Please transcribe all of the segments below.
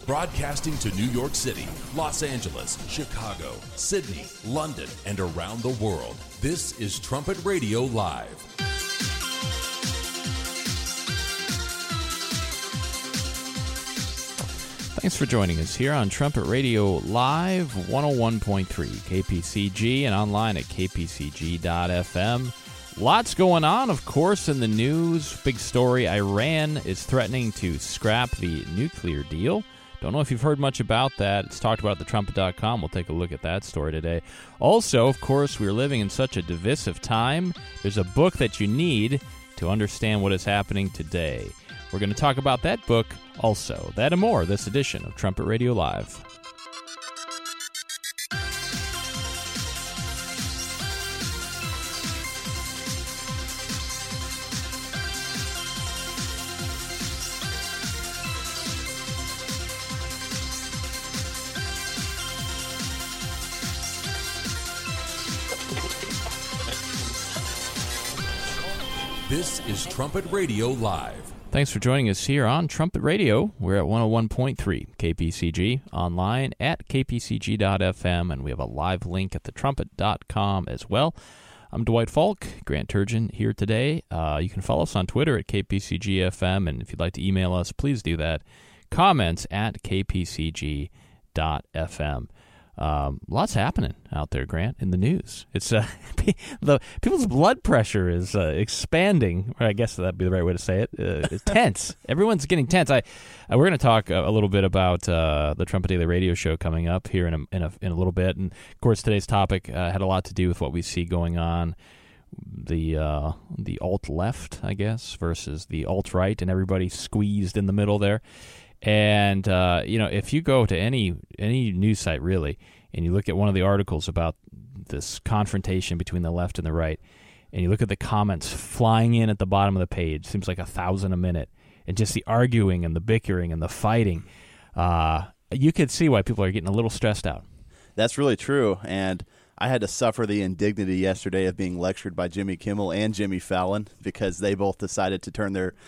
Broadcasting to New York City, Los Angeles, Chicago, Sydney, London, and around the world. This is Trumpet Radio Live. Thanks for joining us here on Trumpet Radio Live, 101.3 KPCG and online at kpcg.fm. Lots going on, of course, in the news. Big story, Iran is threatening to scrap the nuclear deal. Don't know if you've heard much about that. It's talked about at thetrumpet.com. We'll take a look at that story today. Also, of course, we're living in such a divisive time. There's a book that you need to understand what is happening today. We're going to talk about that book also. That and more this edition of Trumpet Radio Live. This is Trumpet Radio Live. Thanks for joining us here on Trumpet Radio. We're at 101.3 KPCG, online at kpcg.fm, and we have a live link at thetrumpet.com as well. I'm Dwight Falk, Grant Turgeon here today. You can follow us on Twitter at kpcgfm, and if you'd like to email us, please do that. Comments at kpcg.fm. Lots happening out there, Grant, in the news. It's the people's blood pressure is expanding. I guess that'd be the right way to say it. It's tense. Everyone's getting tense. We're going to talk a little bit about the Trumpet Daily Radio Show coming up here in a little bit, and of course today's topic had a lot to do with what we see going on. The alt left, I guess, versus the alt right, and everybody squeezed in the middle there. And, if you go to any news site, really, and you look at one of the articles about this confrontation between the left and the right, and you look at the comments flying in at the bottom of the page, seems like 1,000 a minute, and just the arguing and the bickering and the fighting, you could see why people are getting a little stressed out. That's really true, and I had to suffer the indignity yesterday of being lectured by Jimmy Kimmel and Jimmy Fallon because they both decided to turn their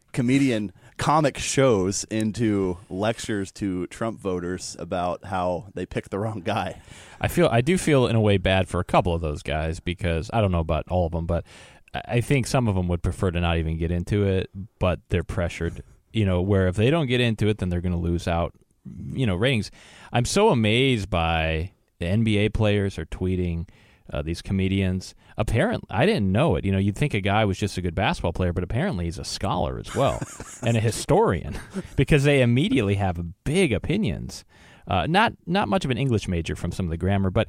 comic shows into lectures to Trump voters about how they picked the wrong guy. I do feel in a way bad for a couple of those guys because I don't know about all of them, but I think some of them would prefer to not even get into it, but they're pressured, where if they don't get into it, then they're going to lose out, ratings. I'm so amazed by the NBA players are tweeting these comedians. Apparently, I didn't know it. You'd think a guy was just a good basketball player, but apparently he's a scholar as well and a historian because they immediately have big opinions. Not much of an English major from some of the grammar, but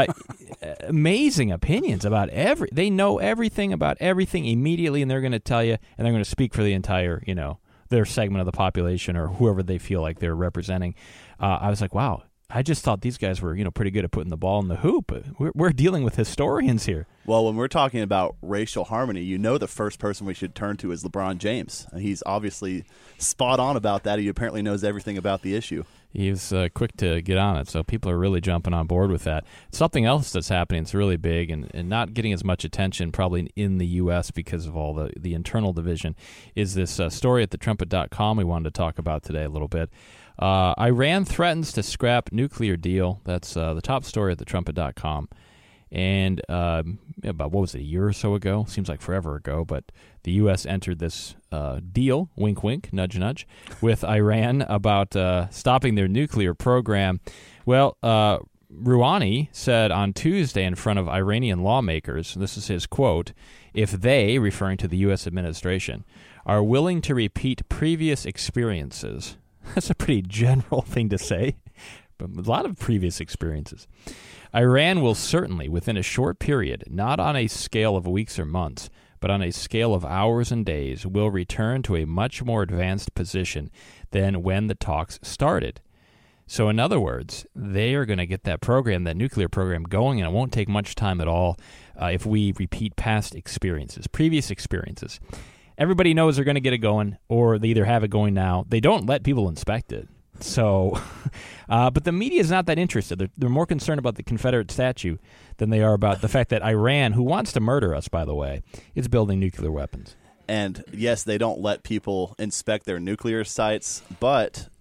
amazing opinions about they know everything about everything immediately, and they're going to tell you, and they're going to speak for the entire, their segment of the population or whoever they feel like they're representing. I was like, wow. I just thought these guys were, pretty good at putting the ball in the hoop. We're dealing with historians here. Well, when we're talking about racial harmony, the first person we should turn to is LeBron James. He's obviously spot on about that. He apparently knows everything about the issue. He's quick to get on it, so people are really jumping on board with that. Something else that's happening that's really big and not getting as much attention probably in the U.S. because of all the internal division is this story at thetrumpet.com we wanted to talk about today a little bit. Iran threatens to scrap nuclear deal. That's the top story at thetrumpet.com. And about, a year or so ago? Seems like forever ago, but the U.S. entered this deal, wink, wink, nudge, nudge, with Iran about stopping their nuclear program. Well, Rouhani said on Tuesday in front of Iranian lawmakers, this is his quote, if they, referring to the U.S. administration, are willing to repeat previous experiences. That's a pretty general thing to say, but a lot of previous experiences. Iran will certainly, within a short period, not on a scale of weeks or months, but on a scale of hours and days, will return to a much more advanced position than when the talks started. So in other words, they are going to get that nuclear program going, and it won't take much time at all if we repeat past experiences, previous experiences. Everybody knows they're going to get it going, or they either have it going now. They don't let people inspect it. So, but the media is not that interested. They're more concerned about the Confederate statue than they are about the fact that Iran, who wants to murder us, by the way, is building nuclear weapons. And yes, they don't let people inspect their nuclear sites, but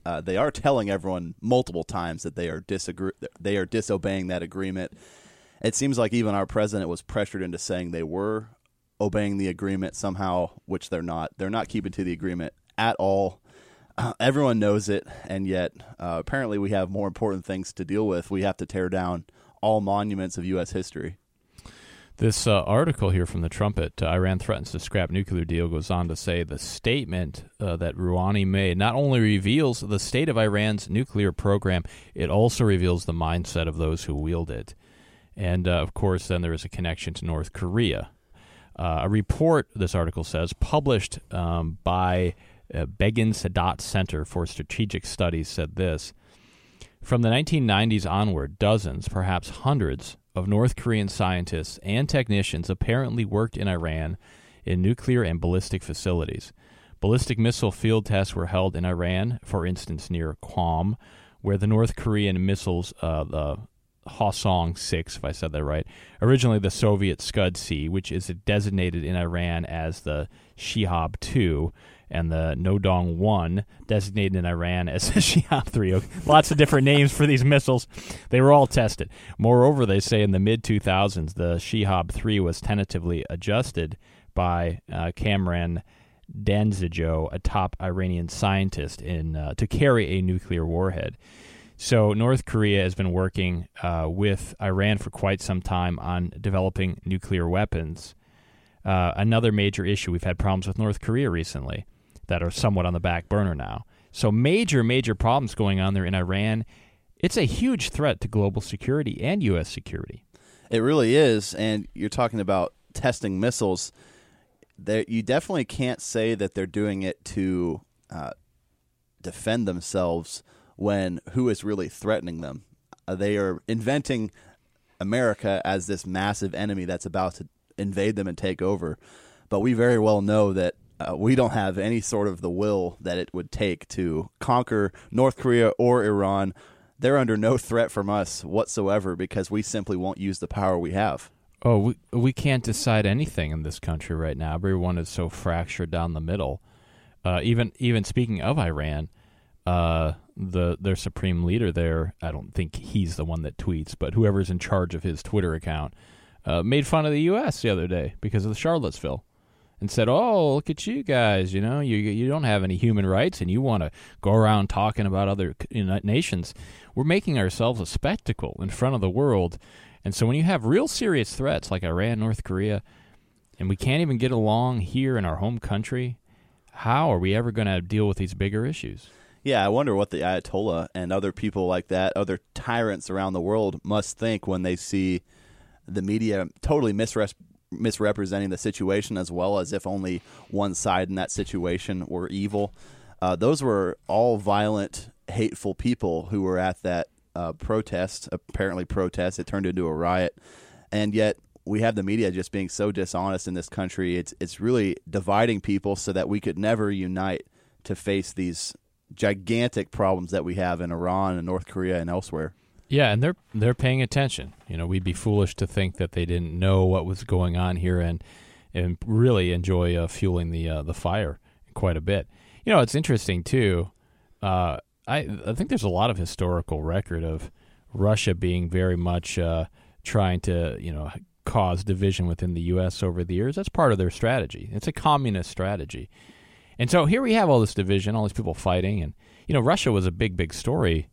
they are telling everyone multiple times that they are disobeying that agreement. It seems like even our president was pressured into saying they were obeying the agreement somehow, which they're not. They're not keeping to the agreement at all. Everyone knows it, and yet apparently we have more important things to deal with. We have to tear down all monuments of U.S. history. This article here from the Trumpet, Iran threatens to scrap nuclear deal, goes on to say the statement that Rouhani made not only reveals the state of Iran's nuclear program, it also reveals the mindset of those who wield it. And, of course, then there is a connection to North Korea. A report, this article says, published by Begin Sadat Center for Strategic Studies said this: from the 1990s onward, dozens, perhaps hundreds, of North Korean scientists and technicians apparently worked in Iran in nuclear and ballistic facilities. Ballistic missile field tests were held in Iran, for instance, near Qom, where the North Korean missiles, the Hwasong-6, if I said that right, originally the Soviet Scud-C, which is designated in Iran as the Shihab-2, and the Nodong-1, designated in Iran as the Shihab-3. Lots of different names for these missiles. They were all tested. Moreover, they say in the mid-2000s, the Shihab-3 was tentatively adjusted by Kamran Danzijo, a top Iranian scientist, to carry a nuclear warhead. So North Korea has been working with Iran for quite some time on developing nuclear weapons. Another major issue, we've had problems with North Korea recently that are somewhat on the back burner now. So major problems going on there in Iran. It's a huge threat to global security and U.S. security. It really is, and you're talking about testing missiles. You definitely can't say that they're doing it to defend themselves when who is really threatening them. They are inventing America as this massive enemy that's about to invade them and take over. But we very well know that we don't have any sort of the will that it would take to conquer North Korea or Iran. They're under no threat from us whatsoever because we simply won't use the power we have. Oh, we can't decide anything in this country right now. Everyone is so fractured down the middle. Even speaking of Iran, their supreme leader there, I don't think he's the one that tweets, but whoever's in charge of his Twitter account, made fun of the U.S. the other day because of the Charlottesville and said, oh, look at you guys, you don't have any human rights and you want to go around talking about other nations. We're making ourselves a spectacle in front of the world. And so when you have real serious threats like Iran, North Korea, and we can't even get along here in our home country, how are we ever going to deal with these bigger issues? Yeah, I wonder what the Ayatollah and other people like that, other tyrants around the world, must think when they see the media totally misrepresenting the situation, as well as if only one side in that situation were evil. Those were all violent, hateful people who were at that protest. It turned into a riot. And yet we have the media just being so dishonest in this country. It's really dividing people so that we could never unite to face these gigantic problems that we have in Iran and North Korea and elsewhere. Yeah, and they're paying attention. We'd be foolish to think that they didn't know what was going on here and really enjoy fueling the fire quite a bit. It's interesting too. I think there's a lot of historical record of Russia being very much trying to cause division within the U.S. over the years. That's part of their strategy. It's a communist strategy. And so here we have all this division, all these people fighting, and Russia was a big story.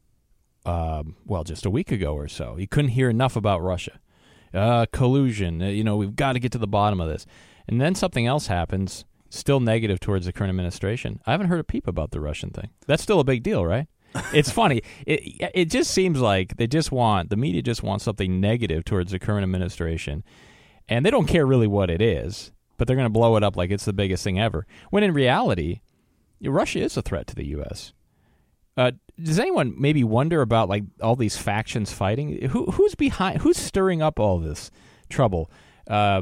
Just a week ago or so. You couldn't hear enough about Russia. Collusion, we've got to get to the bottom of this. And then something else happens, still negative towards the current administration. I haven't heard a peep about the Russian thing. That's still a big deal, right? It's funny. It just seems like the media just wants something negative towards the current administration, and they don't care really what it is, but they're going to blow it up like it's the biggest thing ever. When in reality, Russia is a threat to the U.S. Does anyone maybe wonder about all these factions fighting? Who's behind? Who's stirring up all this trouble? I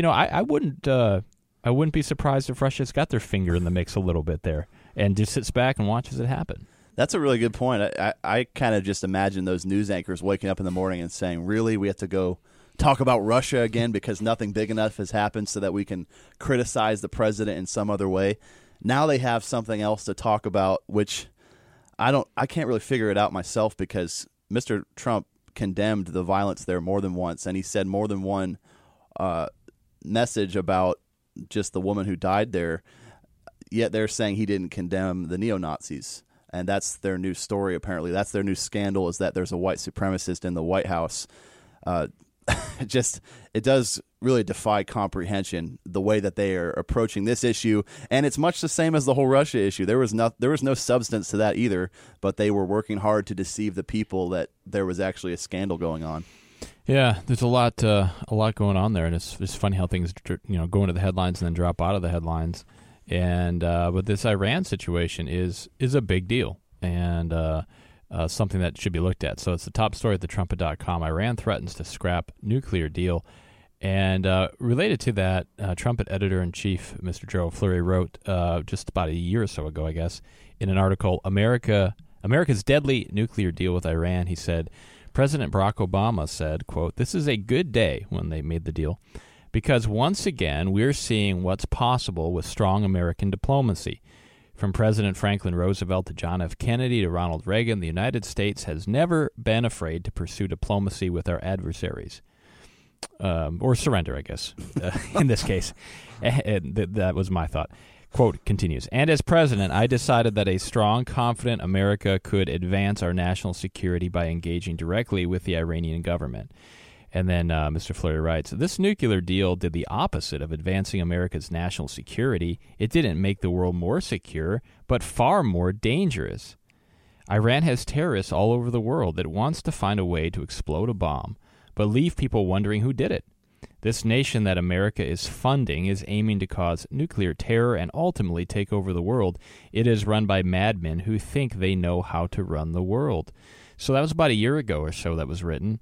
wouldn't be surprised if Russia's got their finger in the mix a little bit there and just sits back and watches it happen. That's a really good point. I kind of just imagine those news anchors waking up in the morning and saying, really, we have to go talk about Russia again because nothing big enough has happened so that we can criticize the president in some other way. Now they have something else to talk about, which I can't really figure it out myself, because Mr. Trump condemned the violence there more than once, and he said more than one message about just the woman who died there. Yet they're saying he didn't condemn the neo-Nazis, and that's their new story. Apparently, that's their new scandal, is that there's a white supremacist in the White House. It does really defy comprehension, the way that they are approaching this issue, and it's much the same as the whole Russia issue. There was no substance to that either, but they were working hard to deceive the people that there was actually a scandal going on. Yeah, there's a lot going on there, and it's funny how things go into the headlines and then drop out of the headlines. And but this Iran situation is a big deal, and something that should be looked at. So it's the top story at thetrumpet.com. Iran threatens to scrap nuclear deal. And related to that, Trumpet editor-in-chief, Mr. Joe Fleury, wrote just about a year or so ago, I guess, in an article, America's deadly nuclear deal with Iran. He said, President Barack Obama said, quote, "This is a good day," when they made the deal, "because once again we're seeing what's possible with strong American diplomacy. From President Franklin Roosevelt to John F. Kennedy to Ronald Reagan, the United States has never been afraid to pursue diplomacy with our adversaries." Or surrender, I guess, in this case. And that was my thought. Quote continues, "And as president, I decided that a strong, confident America could advance our national security by engaging directly with the Iranian government." And then Mr. Fleury writes, "This nuclear deal did the opposite of advancing America's national security. It didn't make the world more secure, but far more dangerous. Iran has terrorists all over the world that wants to find a way to explode a bomb, but leave people wondering who did it. This nation that America is funding is aiming to cause nuclear terror and ultimately take over the world. It is run by madmen who think they know how to run the world." So that was about a year ago or so that was written.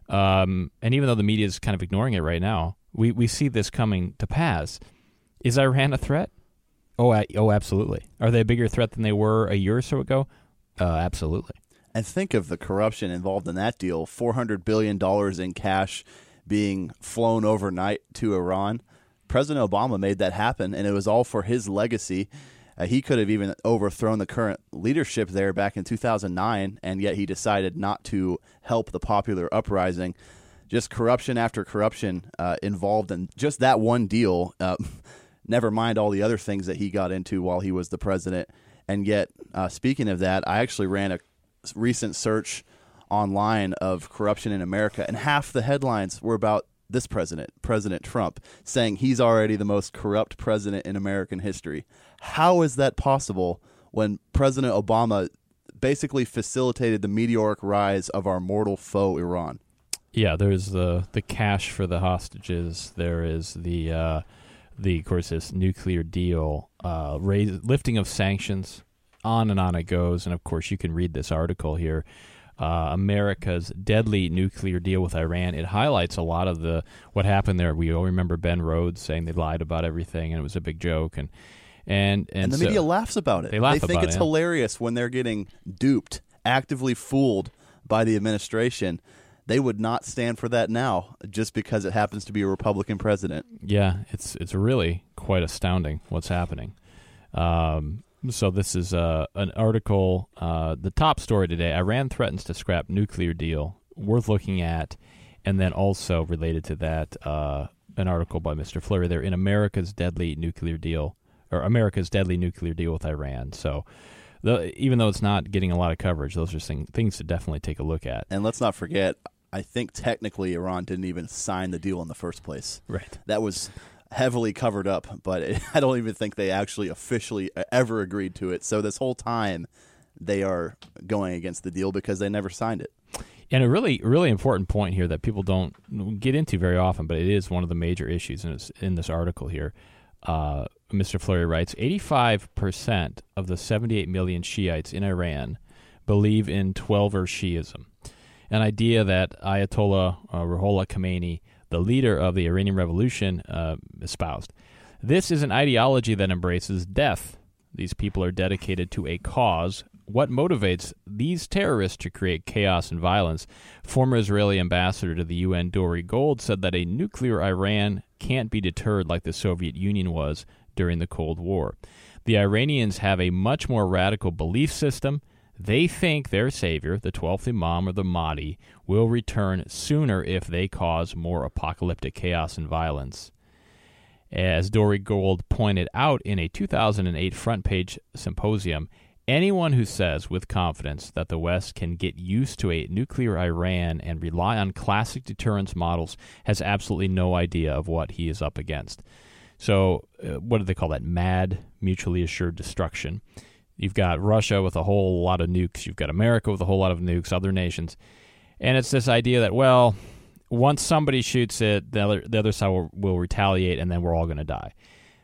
And even though the media is kind of ignoring it right now, we see this coming to pass. Is Iran a threat? Oh, absolutely. Are they a bigger threat than they were a year or so ago? Absolutely. And think of the corruption involved in that deal. $400 billion in cash being flown overnight to Iran. President Obama made that happen, and it was all for his legacy. He could have even overthrown the current leadership there back in 2009, and yet he decided not to help the popular uprising. Just corruption after corruption involved in just that one deal, never mind all the other things that he got into while he was the president. And yet, speaking of that, I actually ran a recent search online of corruption in America, and half the headlines were about this president, President Trump, saying he's already the most corrupt president in American history. How is that possible when President Obama basically facilitated the meteoric rise of our mortal foe, Iran? Yeah, there's the cash for the hostages. There is the of course, this nuclear deal, lifting of sanctions, on and on it goes. And of course, you can read this article here. America's deadly nuclear deal with Iran. It highlights a lot of what happened there. We all remember Ben Rhodes saying they lied about everything and it was a big joke, and the media laughs about it. They think it's hilarious when they're getting duped, actively fooled by the administration. They would not stand for that now just because it happens to be a Republican president. Yeah, it's really quite astounding what's happening. So this is an article, the top story today, Iran threatens to scrap nuclear deal, worth looking at, and then also related to that, an article by Mr. Fleury there in America's deadly nuclear deal with Iran. So even though it's not getting a lot of coverage, those are things to definitely take a look at. And let's not forget, I think technically Iran didn't even sign the deal in the first place. Right. That was heavily covered up, but I don't even think they actually officially ever agreed to it. So this whole time they are going against the deal because they never signed it. And a really, really important point here that people don't get into very often, but it is one of the major issues in this article here. Mr. Fleury writes, 85% of the 78 million Shiites in Iran believe in Twelver Shiism, an idea that Ayatollah Ruhollah Khomeini, the leader of the Iranian Revolution, espoused. This is an ideology that embraces death. These people are dedicated to a cause. What motivates these terrorists to create chaos and violence? Former Israeli ambassador to the UN, Dori Gold, said that a nuclear Iran can't be deterred like the Soviet Union was during the Cold War. The Iranians have a much more radical belief system. They think their savior, the 12th Imam or the Mahdi, will return sooner if they cause more apocalyptic chaos and violence. As Dory Gold pointed out in a 2008 front page symposium, anyone who says with confidence that the West can get used to a nuclear Iran and rely on classic deterrence models has absolutely no idea of what he is up against. So what do they call that? MAD, mutually assured destruction. You've got Russia with a whole lot of nukes. You've got America with a whole lot of nukes, other nations. And it's this idea that, well, once somebody shoots it, the other side will retaliate, and then we're all going to die.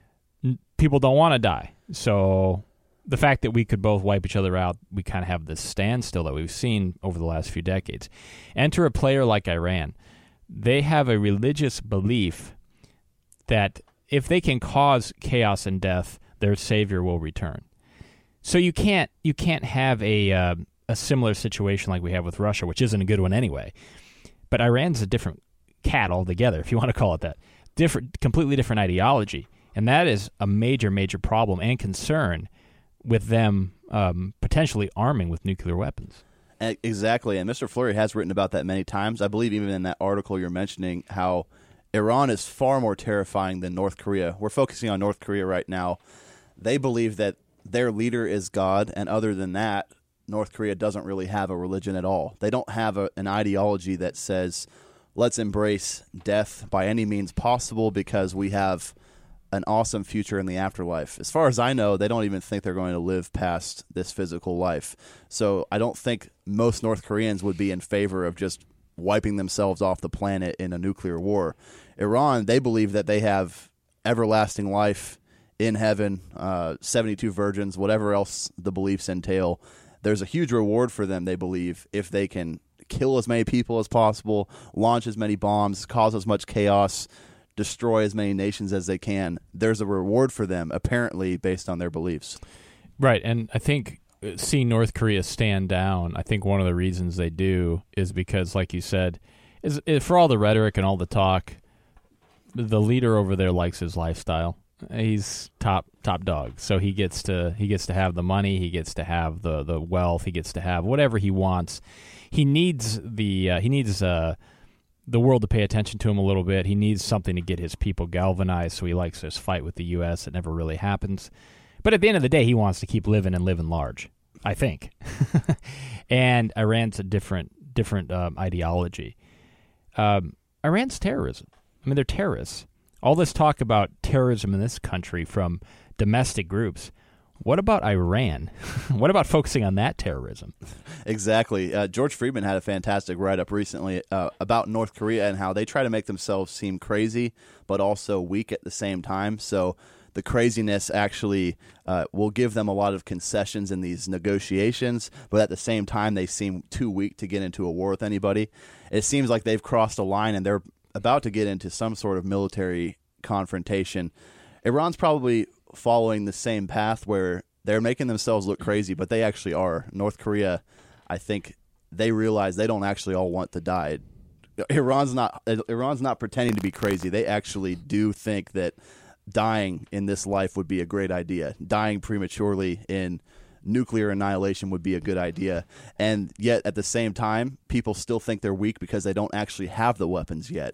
People don't want to die. So the fact that we could both wipe each other out, we kind of have this standstill that we've seen over the last few decades. Enter a player like Iran. They have a religious belief that if they can cause chaos and death, their savior will return. So you can't have a similar situation like we have with Russia, which isn't a good one anyway. But Iran's a different cat altogether, if you want to call it that. Completely different ideology. And that is a major, major problem and concern with them potentially arming with nuclear weapons. Exactly. And Mr. Fleury has written about that many times. I believe even in that article you're mentioning how Iran is far more terrifying than North Korea. We're focusing on North Korea right now. They believe that their leader is God, and other than that, North Korea doesn't really have a religion at all. They don't have an ideology that says, let's embrace death by any means possible because we have an awesome future in the afterlife. As far as I know, they don't even think they're going to live past this physical life. So I don't think most North Koreans would be in favor of just wiping themselves off the planet in a nuclear war. Iran, they believe that they have everlasting life in heaven, 72 virgins, whatever else the beliefs entail. There's a huge reward for them, they believe, if they can kill as many people as possible, launch as many bombs, cause as much chaos, destroy as many nations as they can. There's a reward for them, apparently, based on their beliefs. Right, and I think seeing North Korea stand down, I think one of the reasons they do is because, like you said, is for all the rhetoric and all the talk, the leader over there likes his lifestyle. He's top dog, so he gets to have the money, he gets to have the wealth, he gets to have whatever he wants. He needs the world to pay attention to him a little bit. He needs something to get his people galvanized, so he likes this fight with the U.S. It never really happens. But at the end of the day, he wants to keep living and living large, I think. And Iran's a different ideology. Iran's terrorism. I mean, they're terrorists. All this talk about terrorism in this country from domestic groups. What about Iran? What about focusing on that terrorism? Exactly. George Friedman had a fantastic write-up recently about North Korea and how they try to make themselves seem crazy, but also weak at the same time. So the craziness actually will give them a lot of concessions in these negotiations, but at the same time, they seem too weak to get into a war with anybody. It seems like they've crossed a line and they're about to get into some sort of military confrontation. Iran's probably following the same path where they're making themselves look crazy, but they actually are. North Korea, I think they realize they don't actually all want to die. Iran's not pretending to be crazy. They actually do think that dying in this life would be a great idea. Dying prematurely in nuclear annihilation would be a good idea. And yet at the same time, people still think they're weak because they don't actually have the weapons yet.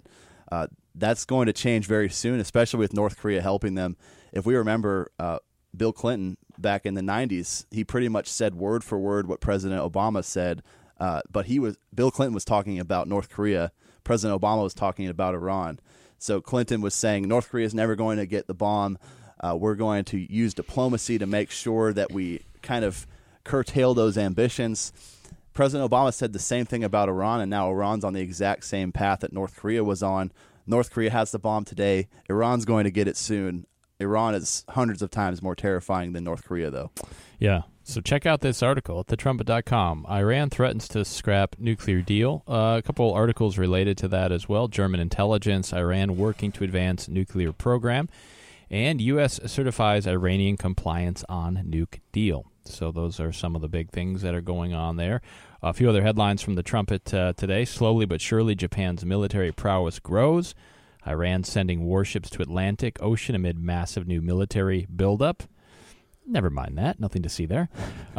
That's going to change very soon, especially with North Korea helping them. If we remember Bill Clinton back in the 90s, he pretty much said word for word what President Obama said, but Bill Clinton was talking about North Korea. President Obama was talking about Iran. So Clinton was saying North Korea is never going to get the bomb. We're going to use diplomacy to make sure that we kind of curtail those ambitions. President Obama said the same thing about Iran, and now Iran's on the exact same path that North Korea was on. North Korea has the bomb today. Iran's going to get it soon. Iran is hundreds of times more terrifying than North Korea, though. Yeah. So check out this article at thetrumpet.com. Iran threatens to scrap nuclear deal. A couple articles related to that as well. German intelligence, Iran working to advance nuclear program, and U.S. certifies Iranian compliance on nuke deal. So those are some of the big things that are going on there. A few other headlines from the Trumpet today. Slowly but surely, Japan's military prowess grows. Iran sending warships to Atlantic Ocean amid massive new military buildup. Never mind that. Nothing to see there.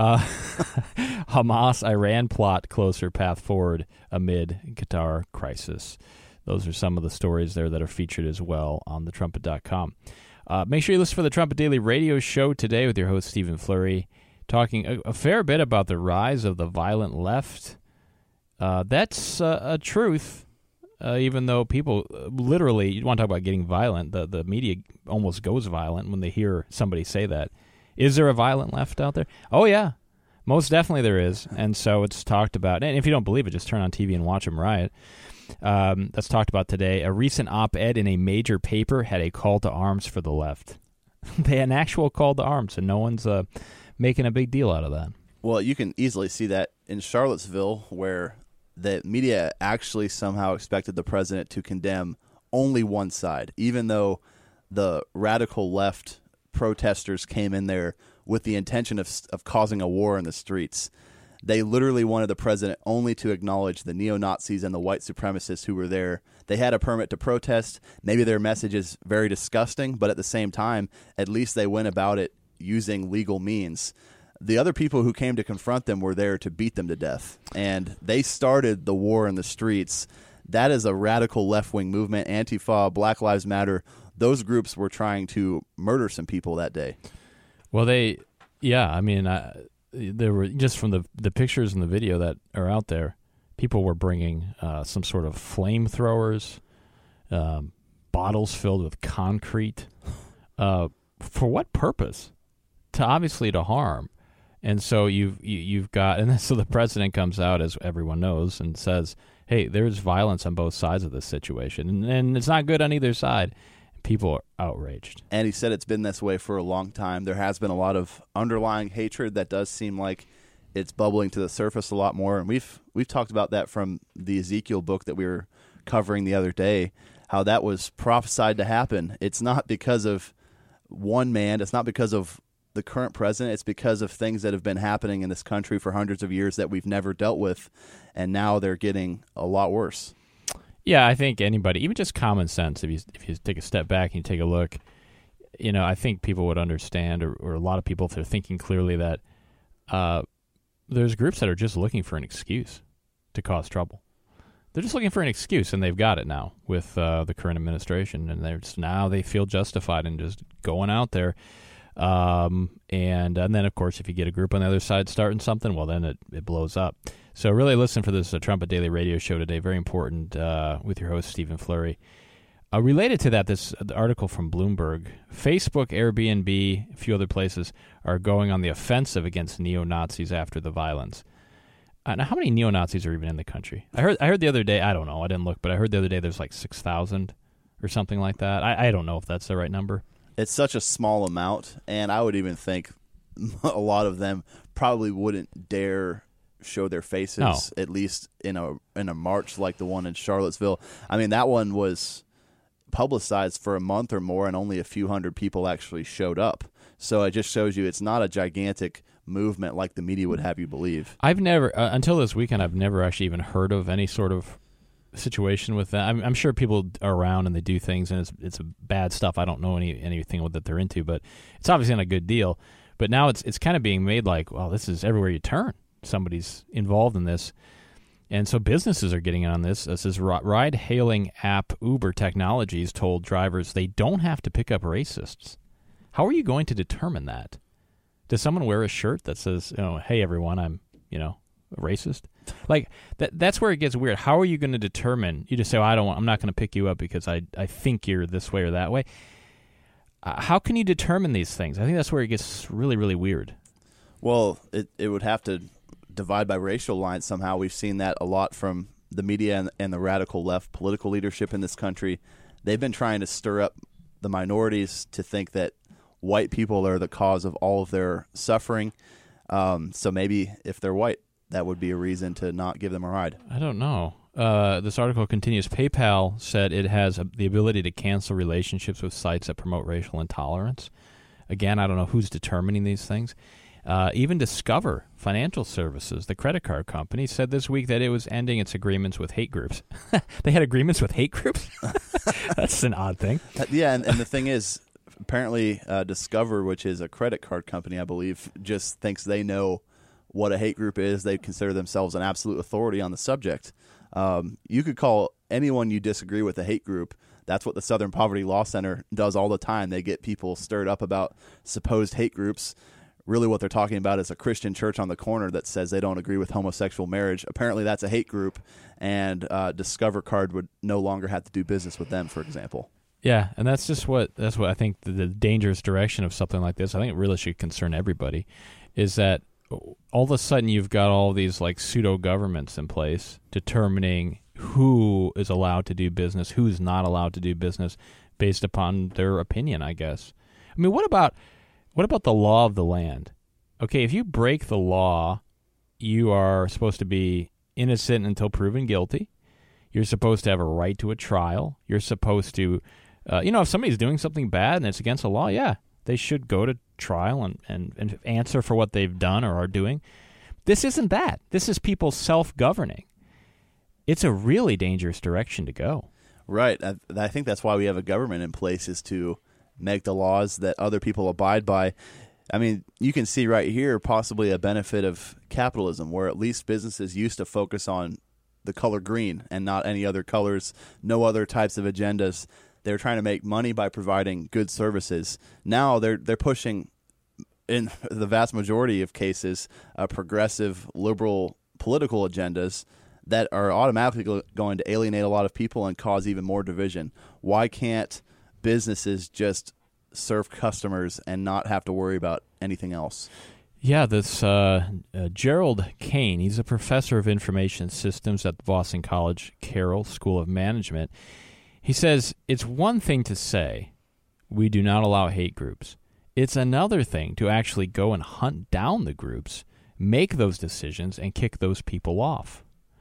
Hamas-Iran plot closer path forward amid Qatar crisis. Those are some of the stories there that are featured as well on thetrumpet.com. Make sure you listen for the Trumpet Daily Radio Show today with your host, Stephen Flurry, talking a fair bit about the rise of the violent left. That's a truth, even though people literally, you want to talk about getting violent, the media almost goes violent when they hear somebody say that. Is there a violent left out there? Oh, yeah. Most definitely there is. And so it's talked about. And if you don't believe it, just turn on TV and watch them riot. That's talked about today. A recent op-ed in a major paper had a call to arms for the left. They had an actual call to arms, and no one's making a big deal out of that. Well, you can easily see that in Charlottesville, where the media actually somehow expected the president to condemn only one side, even though the radical left protesters came in there with the intention of causing a war in the streets. They literally wanted the president only to acknowledge the neo-Nazis and the white supremacists who were there. They had a permit to protest. Maybe their message is very disgusting, but at the same time, at least they went about it using legal means. The other people who came to confront them were there to beat them to death, and they started the war in the streets. That is a radical left-wing movement. Antifa, Black Lives Matter, those groups were trying to murder some people that day. Well, there were, just from the pictures and the video that are out there, people were bringing some sort of flamethrowers, bottles filled with concrete. For what purpose? Obviously to harm. And so you've got, and so the president comes out, as everyone knows, and says, hey, there's violence on both sides of this situation, and it's not good on either side. People are outraged. And he said it's been this way for a long time. There has been a lot of underlying hatred that does seem like it's bubbling to the surface a lot more. And we've talked about that from the Ezekiel book that we were covering the other day, how that was prophesied to happen. It's not because of one man. It's not because of the current president. It's because of things that have been happening in this country for hundreds of years that we've never dealt with. And now they're getting a lot worse. Yeah, I think anybody, even just common sense, if you take a step back and you take a look, I think people would understand, or a lot of people, if they're thinking clearly, that there's groups that are just looking for an excuse to cause trouble. They're just looking for an excuse, and they've got it now with the current administration, and now they feel justified in just going out there. And then, of course, if you get a group on the other side starting something, well, then it blows up. So really listen for this Trumpet Daily Radio Show today. Very important with your host, Stephen Flurry. Related to that, this article from Bloomberg, Facebook, Airbnb, a few other places are going on the offensive against neo-Nazis after the violence. Now, how many neo-Nazis are even in the country? I heard the other day, I don't know, I didn't look, but I heard the other day there's like 6,000 or something like that. I don't know if that's the right number. It's such a small amount, and I would even think a lot of them probably wouldn't dare show their faces, at least in a march like the one in Charlottesville. I mean, that one was publicized for a month or more, and only a few hundred people actually showed up. So it just shows you it's not a gigantic movement like the media would have you believe. I've never, until this weekend, I've never actually even heard of any sort of situation with that. I'm sure people are around and they do things, and it's bad stuff. I don't know anything that they're into, but it's obviously not a good deal. But now it's kind of being made like, well, this is everywhere you turn. Somebody's involved in this. And so businesses are getting in on this. This is ride-hailing app Uber Technologies told drivers they don't have to pick up racists. How are you going to determine that? Does someone wear a shirt that says, hey, everyone, I'm, a racist? Like, that's where it gets weird. How are you going to determine? You just say, I'm not going to pick you up because I think you're this way or that way. How can you determine these things? I think that's where it gets really, really weird. Well, it would have to divide by racial lines somehow. We've seen that a lot from the media and the radical left political leadership in this country. They've been trying to stir up the minorities to think that white people are the cause of all of their suffering. So maybe if they're white, that would be a reason to not give them a ride. I don't know. This article continues. PayPal said it has the ability to cancel relationships with sites that promote racial intolerance. Again, I don't know who's determining these things. Even Discover Financial Services, the credit card company, said this week that it was ending its agreements with hate groups. They had agreements with hate groups? That's an odd thing. Yeah, and the thing is, apparently Discover, which is a credit card company, I believe, just thinks they know what a hate group is. They consider themselves an absolute authority on the subject. You could call anyone you disagree with a hate group. That's what the Southern Poverty Law Center does all the time. They get people stirred up about supposed hate groups. Really what they're talking about is a Christian church on the corner that says they don't agree with homosexual marriage. Apparently that's a hate group, and Discover Card would no longer have to do business with them, for example. Yeah, and that's what I think the dangerous direction of something like this, I think it really should concern everybody, is that all of a sudden you've got all these like pseudo-governments in place determining who is allowed to do business, who's not allowed to do business based upon their opinion, I guess. I mean, what about the law of the land? Okay, if you break the law, you are supposed to be innocent until proven guilty. You're supposed to have a right to a trial. You're supposed to, if somebody's doing something bad and it's against the law, yeah, they should go to trial and answer for what they've done or are doing. This isn't that. This is people self-governing. It's a really dangerous direction to go. Right. I think that's why we have a government in place, is to make the laws that other people abide by. I mean, you can see right here possibly a benefit of capitalism, where at least businesses used to focus on the color green and not any other colors, no other types of agendas. They're trying to make money by providing good services. Now they're pushing, in the vast majority of cases, progressive, liberal political agendas that are automatically going to alienate a lot of people and cause even more division. Why can't businesses just serve customers and not have to worry about anything else? Yeah, this Gerald Kane, he's a professor of information systems at the Boston College Carroll School of Management. He says, it's one thing to say we do not allow hate groups. It's another thing to actually go and hunt down the groups, make those decisions, and kick those people off.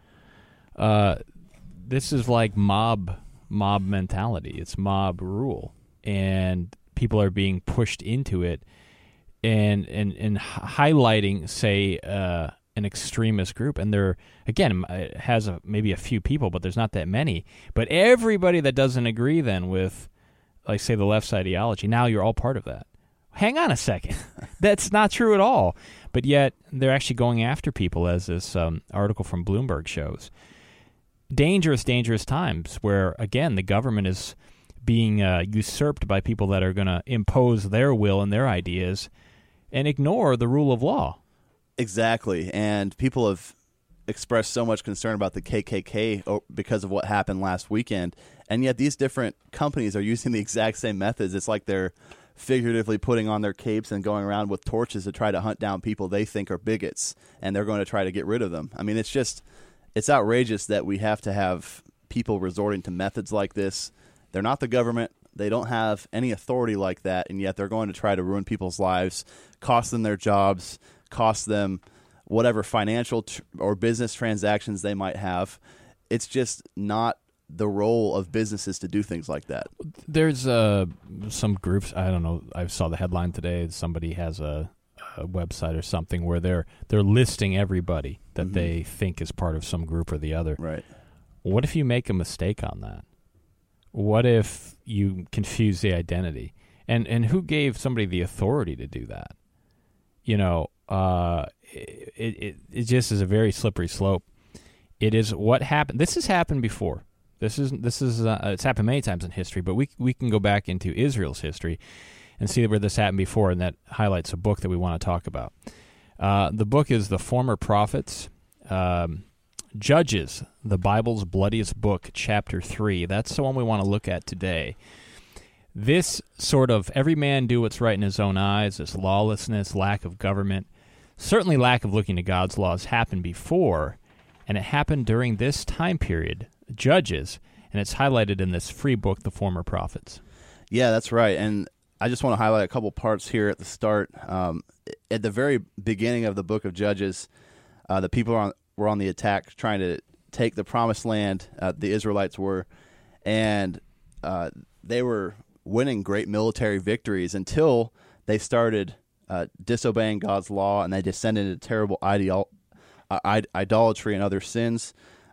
This is like mob mentality. It's mob rule, and people are being pushed into it and highlighting, say, an extremist group. And there, again, it has maybe a few people, but there's not that many. But everybody that doesn't agree then with, like, say, the left's ideology, now you're all part of that. Hang on a second. That's not true at all. But yet they're actually going after people, as this article from Bloomberg shows. Dangerous times where, again, the government is being usurped by people that are going to impose their will and their ideas and ignore the rule of law. Exactly. And people have expressed so much concern about the KKK because of what happened last weekend. And yet these different companies are using the exact same methods. It's like they're figuratively putting on their capes and going around with torches to try to hunt down people they think are bigots, and they're going to try to get rid of them. I mean, it's outrageous that we have to have people resorting to methods like this. They're not the government. They don't have any authority like that, and yet they're going to try to ruin people's lives, cost them their jobs, cost them whatever financial or business transactions they might have. It's just not the role of businesses to do things like that. There's some groups, I don't know, I saw the headline today, somebody has a website or something where they're listing everybody that they think is part of some group or the other. Right. What if you make a mistake on that? What if you confuse the identity? And who gave somebody the authority to do that? You know, it just is a very slippery slope. It is what happened. This has happened before. This is it's happened many times in history, but we can go back into Israel's history and see where this happened before, and that highlights a book that we want to talk about. The book is The Former Prophets, Judges, the Bible's Bloodiest Book, Chapter 3. That's the one we want to look at today. This sort of every man do what's right in his own eyes, this lawlessness, lack of government, certainly lack of looking to God's laws happened before, and it happened during this time period, Judges, and it's highlighted in this free book, The Former Prophets. Yeah, that's right. And I just want to highlight a couple parts here at the start. At the very beginning of the book of Judges, the people were on the attack trying to take the promised land, the Israelites were, and they were winning great military victories until they started disobeying God's law, and they descended into terrible idolatry and other sins.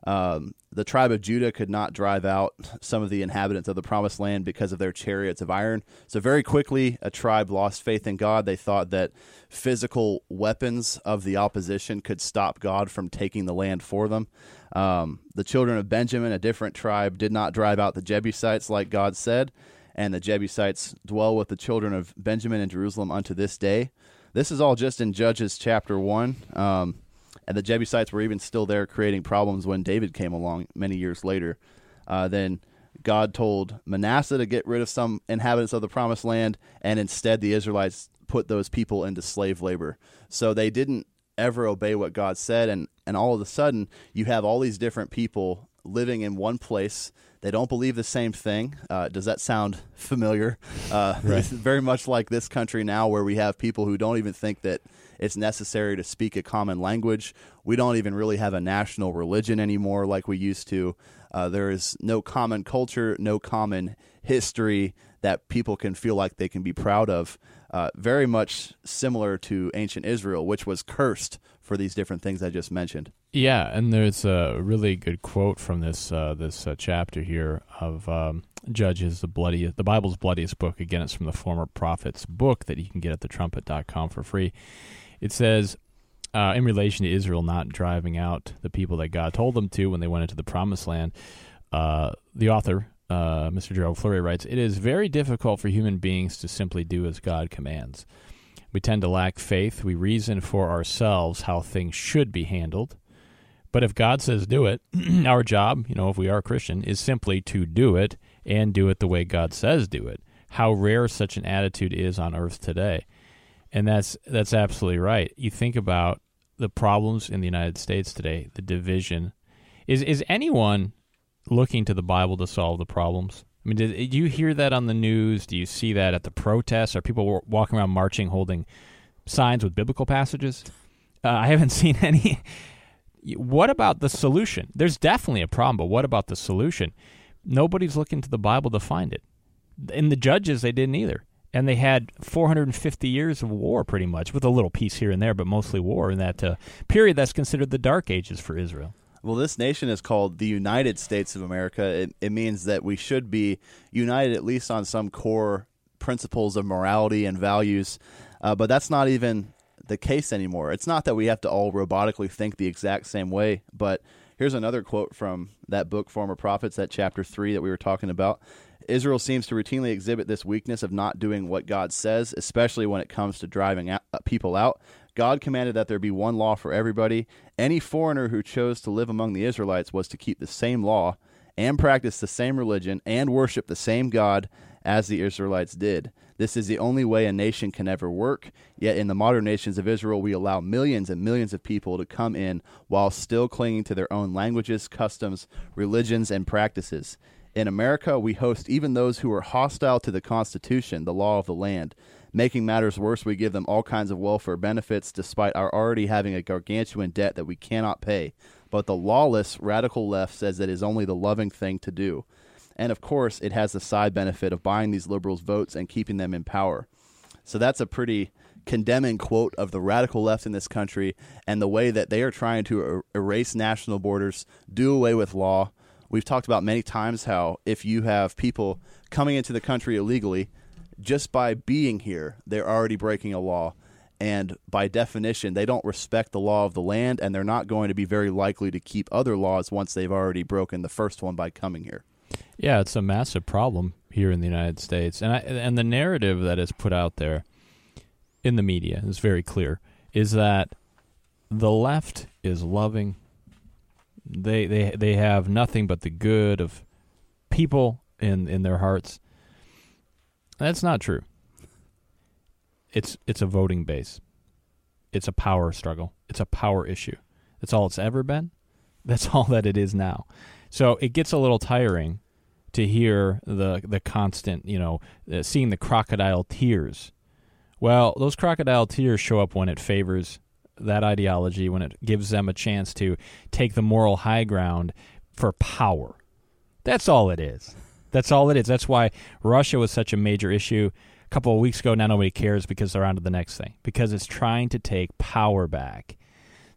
The tribe of Judah could not drive out some of the inhabitants of the promised land because of their chariots of iron. So very quickly, a tribe lost faith in God. They thought that physical weapons of the opposition could stop God from taking the land for them. The children of Benjamin, a different tribe, did not drive out the Jebusites like God said, and the Jebusites dwell with the children of Benjamin in Jerusalem unto this day. This is all just in Judges chapter 1. And the Jebusites were even still there creating problems when David came along many years later. Then God told Manasseh to get rid of some inhabitants of the promised land, and instead the Israelites put those people into slave labor. So they didn't ever obey what God said, and all of a sudden you have all these different people living in one place. They don't believe the same thing. Does that sound familiar? Right. It's very much like this country now, where we have people who don't even think that it's necessary to speak a common language. We don't even really have a national religion anymore like we used to. There is no common culture, no common history that people can feel like they can be proud of. Very much similar to ancient Israel, which was cursed for these different things I just mentioned. Yeah, and there's a really good quote from this chapter here of Judges, the Bible's bloodiest book. Again, it's from the Former Prophets book that you can get at thetrumpet.com for free. It says, in relation to Israel not driving out the people that God told them to when they went into the Promised Land, the author, Mr. Gerald Flurry, writes, "It is very difficult for human beings to simply do as God commands. We tend to lack faith. We reason for ourselves how things should be handled. But if God says do it, our job, if we are Christian, is simply to do it and do it the way God says do it. How rare such an attitude is on earth today." And that's absolutely right. You think about the problems in the United States today, the division. Is anyone looking to the Bible to solve the problems? I mean, do you hear that on the news? Do you see that at the protests? Are people walking around marching, holding signs with biblical passages? I haven't seen any. What about the solution? There's definitely a problem, but what about the solution? Nobody's looking to the Bible to find it. In the Judges, they didn't either. And they had 450 years of war, pretty much, with a little peace here and there, but mostly war in that period that's considered the Dark Ages for Israel. Well, this nation is called the United States of America. It means that we should be united at least on some core principles of morality and values, but that's not even the case anymore. It's not that we have to all robotically think the exact same way, but here's another quote from that book, Former Prophets, that chapter 3 that we were talking about. "Israel seems to routinely exhibit this weakness of not doing what God says, especially when it comes to driving people out. God commanded that there be one law for everybody. Any foreigner who chose to live among the Israelites was to keep the same law and practice the same religion and worship the same God as the Israelites did. This is the only way a nation can ever work. Yet in the modern nations of Israel, we allow millions and millions of people to come in while still clinging to their own languages, customs, religions, and practices. In America, we host even those who are hostile to the Constitution, the law of the land. Making matters worse, we give them all kinds of welfare benefits despite our already having a gargantuan debt that we cannot pay. But the lawless, radical left says that it is only the loving thing to do. And of course, it has the side benefit of buying these liberals' votes and keeping them in power." So that's a pretty condemning quote of the radical left in this country and the way that they are trying to erase national borders, do away with law. We've talked about many times how if you have people coming into the country illegally, just by being here, they're already breaking a law. And by definition, they don't respect the law of the land, and they're not going to be very likely to keep other laws once they've already broken the first one by coming here. Yeah, it's a massive problem here in the United States. And the narrative that is put out there in the media is very clear, is that the left is loving. They have nothing but the good of people in their hearts. That's not true. It's a voting base. It's a power struggle. It's a power issue. That's all it's ever been. That's all that it is now. So it gets a little tiring to hear the constant, seeing the crocodile tears. Well, those crocodile tears show up when it favors that ideology, when it gives them a chance to take the moral high ground for power. That's all it is. That's all it is. That's why Russia was such a major issue a couple of weeks ago. Now nobody cares because they're on to the next thing, because it's trying to take power back.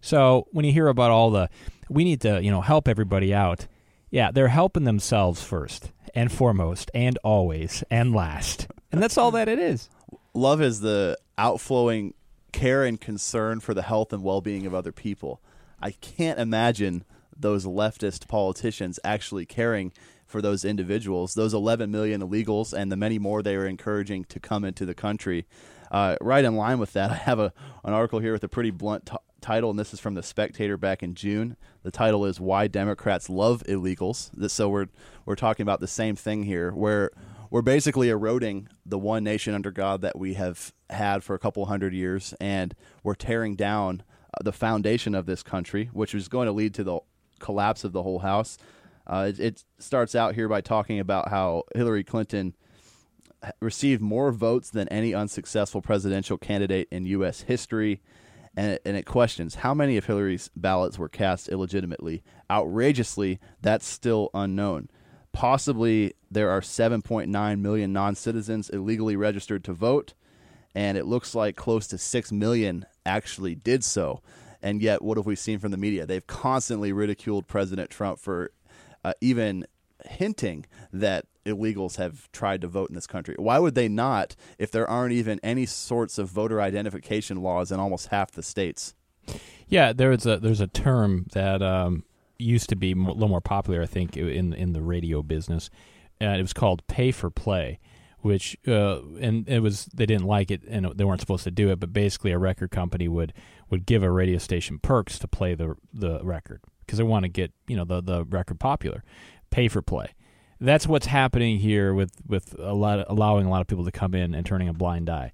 So when you hear about all we need to, help everybody out. Yeah, they're helping themselves first and foremost and always and last. And that's all that it is. Love is the outflowing care and concern for the health and well-being of other people. I can't imagine those leftist politicians actually caring for those individuals, those 11 million illegals and the many more they are encouraging to come into the country. Right in line with that, I have an article here with a pretty blunt title, and this is from The Spectator back in June. The title is "Why Democrats Love Illegals." So we're talking about the same thing here, where we're basically eroding the one nation under God that we have had for a couple hundred years, and we're tearing down the foundation of this country, which is going to lead to the collapse of the whole house. It starts out here by talking about how Hillary Clinton received more votes than any unsuccessful presidential candidate in U.S. history, and it questions how many of Hillary's ballots were cast illegitimately. Outrageously, that's still unknown. Possibly there are 7.9 million non-citizens illegally registered to vote, and it looks like close to 6 million actually did so. And yet, what have we seen from the media? They've constantly ridiculed President Trump for even hinting that illegals have tried to vote in this country. Why would they not if there aren't even any sorts of voter identification laws in almost half the states? Yeah, there's a term that used to be a little more popular, I think, in the radio business. It was called pay for play, which and it was they didn't like it and they weren't supposed to do it, but basically a record company would give a radio station perks to play the record because they want to get the record popular. Pay for play. That's what's happening here with allowing a lot of people to come in and turning a blind eye.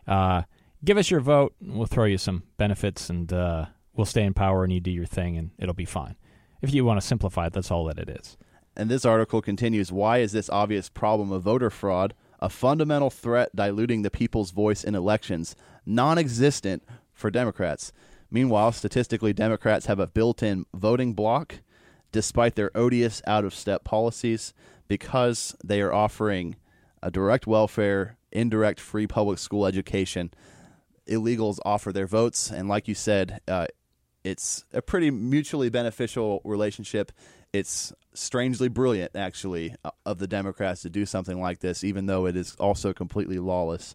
Give us your vote, we'll throw you some benefits, and we'll stay in power, and you do your thing, and it'll be fine. If you want to simplify it, that's all that it is. And this article continues, why is this obvious problem of voter fraud a fundamental threat diluting the people's voice in elections, non-existent for Democrats? Meanwhile, statistically, Democrats have a built-in voting block, despite their odious out-of-step policies, because they are offering a direct welfare, indirect free public school education. Illegals offer their votes, and like you said, it's a pretty mutually beneficial relationship. It's strangely brilliant, actually, of the Democrats to do something like this, even though it is also completely lawless.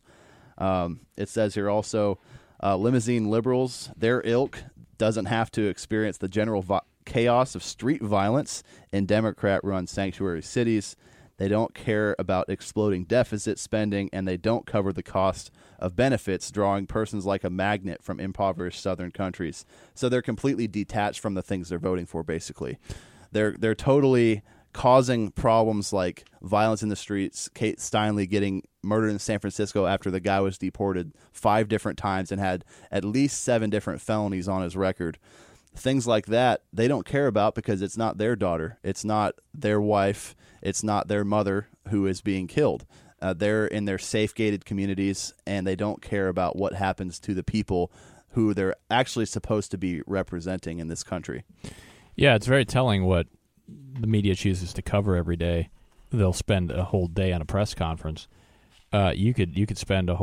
It says here also, limousine liberals, their ilk doesn't have to experience the general chaos of street violence in Democrat-run sanctuary cities. They don't care about exploding deficit spending, and they don't cover the cost of benefits, drawing persons like a magnet from impoverished southern countries. So they're completely detached from the things they're voting for, basically. They're totally causing problems like violence in the streets, Kate Steinle getting murdered in San Francisco after the guy was deported 5 different times and had at least 7 different felonies on his record. Things like that, they don't care about because it's not their daughter. It's not their wife. It's not their mother who is being killed. They're in their safe-gated communities, and they don't care about what happens to the people who they're actually supposed to be representing in this country. Yeah, it's very telling what the media chooses to cover every day. They'll spend a whole day on a press conference. You could go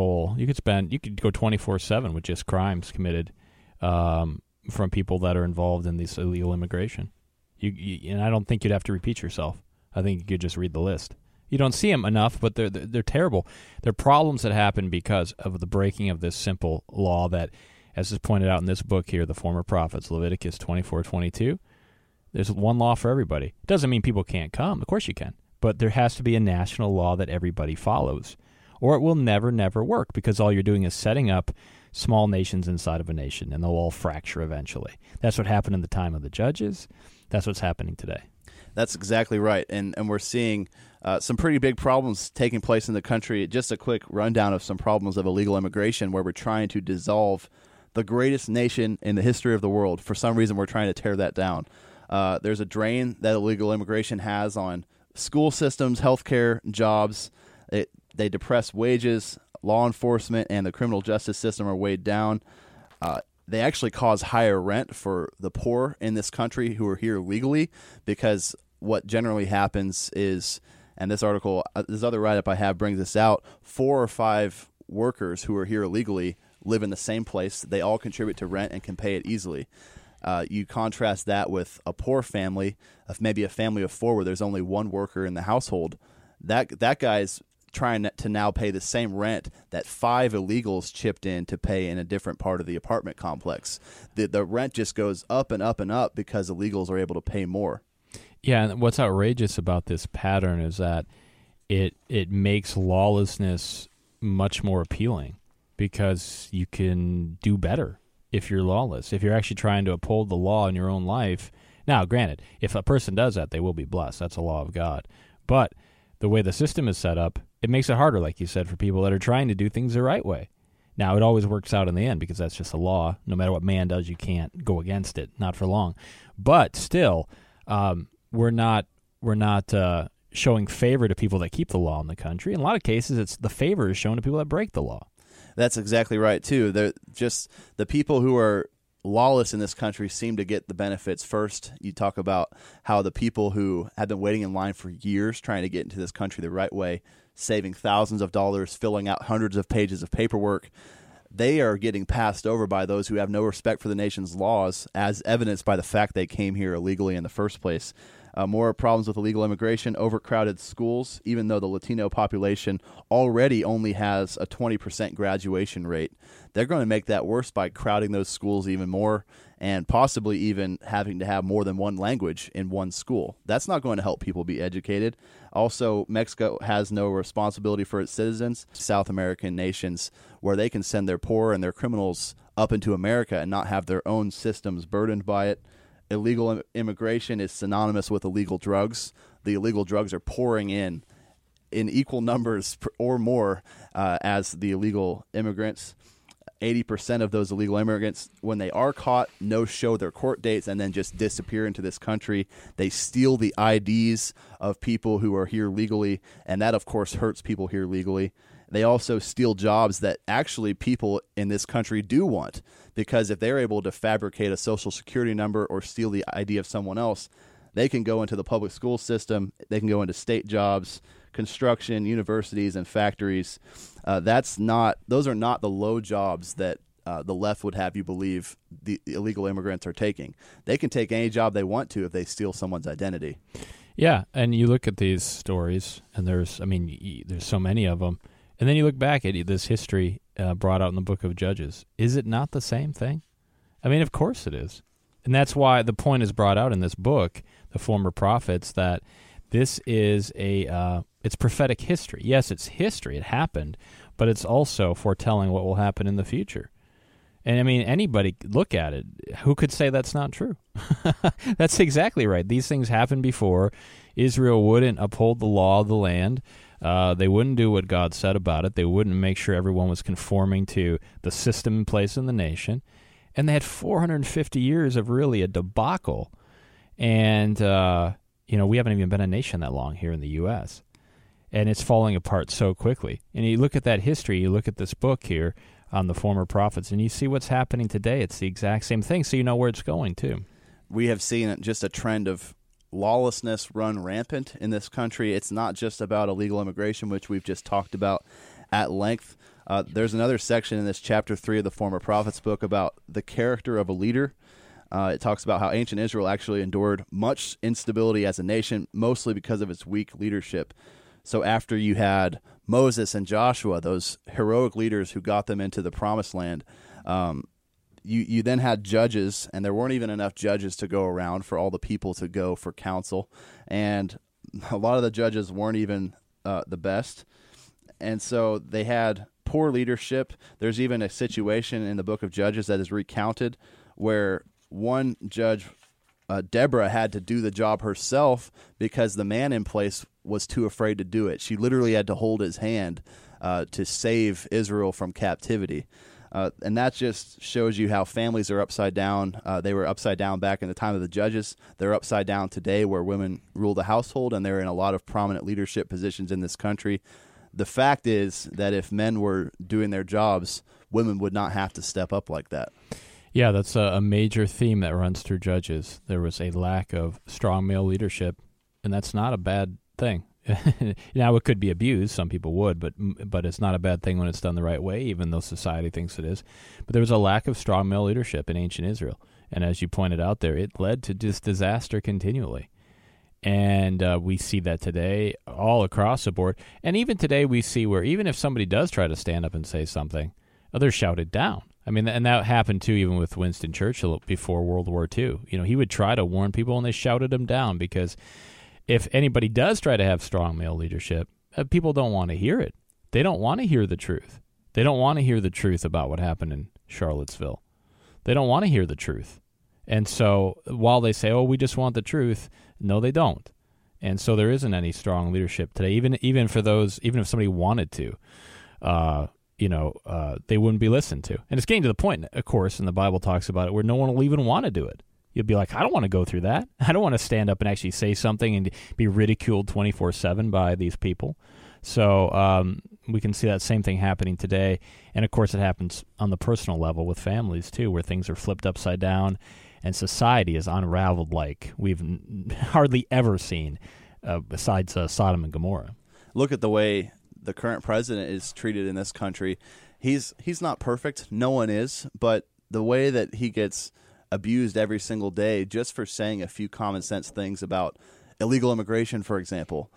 24/7 with just crimes committed from people that are involved in this illegal immigration. And I don't think you'd have to repeat yourself. I think you could just read the list. You don't see them enough, but they're terrible. They're problems that happen because of the breaking of this simple law that, as is pointed out in this book here, The Former Prophets, Leviticus 24:22. There's one law for everybody. It doesn't mean people can't come. Of course you can. But there has to be a national law that everybody follows, or it will never, never work, because all you're doing is setting up small nations inside of a nation, and they'll all fracture eventually. That's what happened in the time of the judges. That's what's happening today. That's exactly right. And we're seeing some pretty big problems taking place in the country. Just a quick rundown of some problems of illegal immigration where we're trying to dissolve the greatest nation in the history of the world. For some reason, we're trying to tear that down. There's a drain that illegal immigration has on school systems, healthcare, jobs. They depress wages. Law enforcement and the criminal justice system are weighed down. They actually cause higher rent for the poor in this country who are here legally, because what generally happens is, and this article, this other write-up I have brings this out, 4 or 5 workers who are here illegally live in the same place. They all contribute to rent and can pay it easily. You contrast that with a poor family, of maybe a family of 4 where there's only one worker in the household. That guy's trying to now pay the same rent that 5 illegals chipped in to pay in a different part of the apartment complex. The rent just goes up and up and up because illegals are able to pay more. Yeah, and what's outrageous about this pattern is that it makes lawlessness much more appealing because you can do better if you're lawless. If you're actually trying to uphold the law in your own life. Now, granted, if a person does that, they will be blessed. That's a law of God. But the way the system is set up, it makes it harder, like you said, for people that are trying to do things the right way. Now, it always works out in the end because that's just a law. No matter what man does, you can't go against it, not for long. But still, we're not showing favor to people that keep the law in the country. In a lot of cases, it's the favor is shown to people that break the law. That's exactly right, too. They're just the people who are lawless in this country seem to get the benefits first. You talk about how the people who have been waiting in line for years trying to get into this country the right way, saving thousands of dollars, filling out hundreds of pages of paperwork, they are getting passed over by those who have no respect for the nation's laws, as evidenced by the fact they came here illegally in the first place. More problems with illegal immigration, overcrowded schools, even though the Latino population already only has a 20% graduation rate. They're going to make that worse by crowding those schools even more and possibly even having to have more than one language in one school. That's not going to help people be educated. Also, Mexico has no responsibility for its citizens. South American nations where they can send their poor and their criminals up into America and not have their own systems burdened by it. Illegal immigration is synonymous with illegal drugs. The illegal drugs are pouring in equal numbers or more as the illegal immigrants. 80% of those illegal immigrants, when they are caught, no-show their court dates and then just disappear into this country. They steal the IDs of people who are here legally, and that, of course, hurts people here legally. They also steal jobs that actually people in this country do want, because if they're able to fabricate a social security number or steal the ID of someone else, they can go into the public school system, they can go into state jobs, construction, universities, and factories. Those are not the low jobs that the left would have you believe the illegal immigrants are taking. They can take any job they want to if they steal someone's identity. Yeah, and you look at these stories, and there's so many of them. And then you look back at this history brought out in the book of Judges. Is it not the same thing? I mean, of course it is. And that's why the point is brought out in this book, The Former Prophets, that this is it's prophetic history. Yes, it's history. It happened, but it's also foretelling what will happen in the future. And, I mean, anybody look at it. Who could say that's not true? That's exactly right. These things happened before. Israel wouldn't uphold the law of the land. They wouldn't do what God said about it. They wouldn't make sure everyone was conforming to the system in place in the nation. And they had 450 years of really a debacle. And, we haven't even been a nation that long here in the U.S. And it's falling apart so quickly. And you look at that history, you look at this book here on the former prophets, and you see what's happening today. It's the exact same thing, so you know where it's going, too. We have seen just a trend of lawlessness run rampant in this country. It's not just about illegal immigration, which we've just talked about at length. There's another section in this chapter 3 of the Former Prophets book about the character of a leader. It talks about how ancient Israel actually endured much instability as a nation, mostly because of its weak leadership. So after you had Moses and Joshua, those heroic leaders who got them into the Promised Land, you then had judges, and there weren't even enough judges to go around for all the people to go for counsel. And a lot of the judges weren't even the best. And so they had poor leadership. There's even a situation in the book of Judges that is recounted where one judge, Deborah, had to do the job herself because the man in place was too afraid to do it. She literally had to hold his hand to save Israel from captivity. And that just shows you how families are upside down. They were upside down back in the time of the judges. They're upside down today where women rule the household, and they're in a lot of prominent leadership positions in this country. The fact is that if men were doing their jobs, women would not have to step up like that. Yeah, that's a major theme that runs through Judges. There was a lack of strong male leadership, and that's not a bad thing. Now, it could be abused. Some people would, but it's not a bad thing when it's done the right way, even though society thinks it is. But there was a lack of strong male leadership in ancient Israel. And as you pointed out there, it led to just disaster continually. And we see that today all across the board. And even today we see where even if somebody does try to stand up and say something, they're shouted down. I mean, and that happened too even with Winston Churchill before World War II. You know, he would try to warn people and they shouted him down because if anybody does try to have strong male leadership, people don't want to hear it. They don't want to hear the truth. They don't want to hear the truth about what happened in Charlottesville. They don't want to hear the truth. And so while they say, oh, we just want the truth, no, they don't. And so there isn't any strong leadership today, even for those, even if somebody wanted to, they wouldn't be listened to. And it's getting to the point, of course, and the Bible talks about it, where no one will even want to do it. You'll be like, I don't want to go through that. I don't want to stand up and actually say something and be ridiculed 24/7 by these people. So we can see that same thing happening today. And, of course, it happens on the personal level with families, too, where things are flipped upside down and society is unraveled like we've hardly ever seen besides Sodom and Gomorrah. Look at the way the current president is treated in this country. He's not perfect. No one is. But the way that he gets abused every single day just for saying a few common sense things about illegal immigration, for example,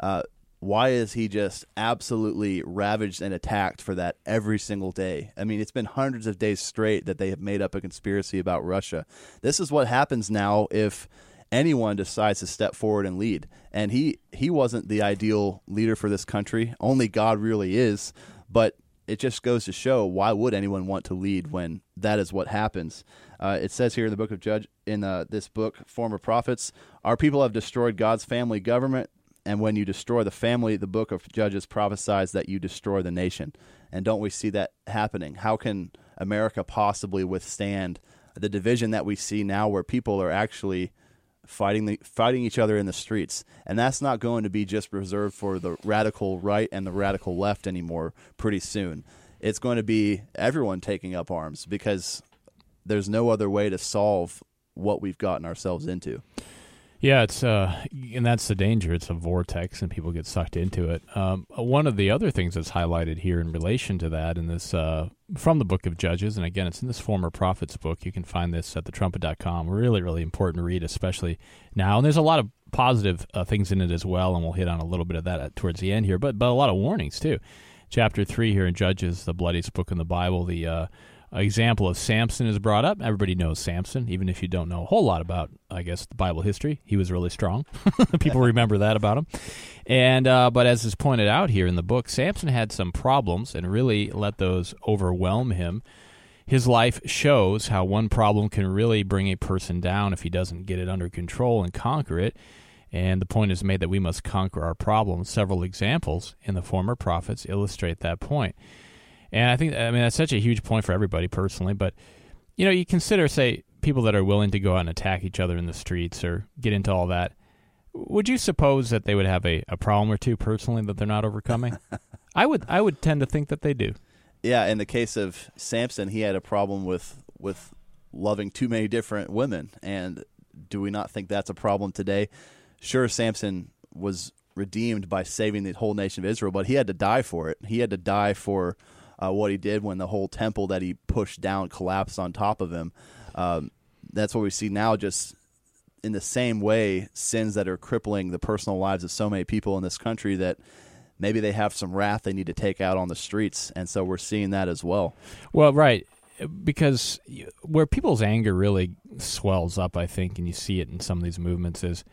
why is he just absolutely ravaged and attacked for that every single day? I mean, it's been hundreds of days straight that they have made up a conspiracy about Russia. This is what happens now if anyone decides to step forward and lead. And he wasn't the ideal leader for this country. Only God really is. But it just goes to show, why would anyone want to lead when that is what happens? It says here in the book of this book, Former Prophets, our people have destroyed God's family government. And when you destroy the family, the book of Judges prophesies that you destroy the nation. And don't we see that happening? How can America possibly withstand the division that we see now where people are actually fighting each other in the streets? And that's not going to be just reserved for the radical right and the radical left anymore pretty soon. It's going to be everyone taking up arms because there's no other way to solve what we've gotten ourselves into. Yeah, it's and that's the danger. It's a vortex, and people get sucked into it. One of the other things that's highlighted here in relation to that, in this from the book of Judges, and again, it's in this Former Prophets book. You can find this at thetrumpet.com. Really, really important to read, especially now. And there's a lot of positive things in it as well, and we'll hit on a little bit of that towards the end here. But a lot of warnings too. Chapter 3 here in Judges, the bloodiest book in the Bible, the example of Samson is brought up. Everybody knows Samson, even if you don't know a whole lot about, I guess, the Bible history. He was really strong. People remember that about him. And but as is pointed out here in the book, Samson had some problems and really let those overwhelm him. His life shows how one problem can really bring a person down if he doesn't get it under control and conquer it. And the point is made that we must conquer our problems. Several examples in the Former Prophets illustrate that point. And I mean, that's such a huge point for everybody personally. But, you consider, say, people that are willing to go out and attack each other in the streets or get into all that. Would you suppose that they would have a problem or two personally that they're not overcoming? I would tend to think that they do. Yeah, in the case of Samson, he had a problem with loving too many different women. And do we not think that's a problem today? Sure, Samson was redeemed by saving the whole nation of Israel, but he had to die for it. He had to die for what he did when the whole temple that he pushed down collapsed on top of him. That's what we see now, just in the same way, sins that are crippling the personal lives of so many people in this country that maybe they have some wrath they need to take out on the streets, and so we're seeing that as well. Well, right, because where people's anger really swells up, I think, and you see it in some of these movements, is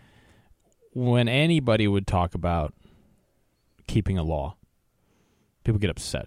when anybody would talk about keeping a law, people get upset.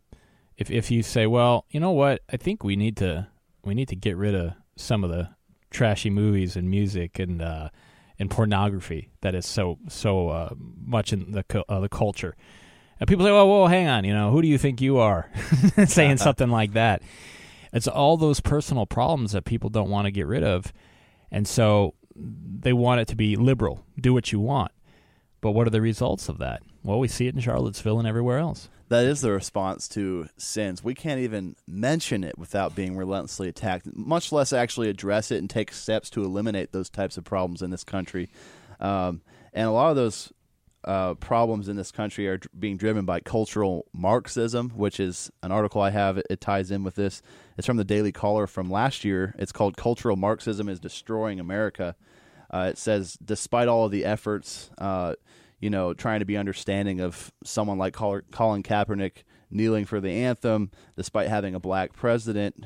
If you say, well, you know what, I think we need to get rid of some of the trashy movies and music and pornography that is so much in the culture, and people say, well, hang on, who do you think you are, saying something like that? It's all those personal problems that people don't want to get rid of, and so they want it to be liberal, do what you want. But what are the results of that? Well, we see it in Charlottesville and everywhere else. That is the response to sins. We can't even mention it without being relentlessly attacked, much less actually address it and take steps to eliminate those types of problems in this country. And a lot of those problems in this country are being driven by cultural Marxism, which is an article I have. It ties in with this. It's from the Daily Caller from last year. It's called "Cultural Marxism is Destroying America." It says, despite all of the efforts, trying to be understanding of someone like Colin Kaepernick kneeling for the anthem, despite having a black president,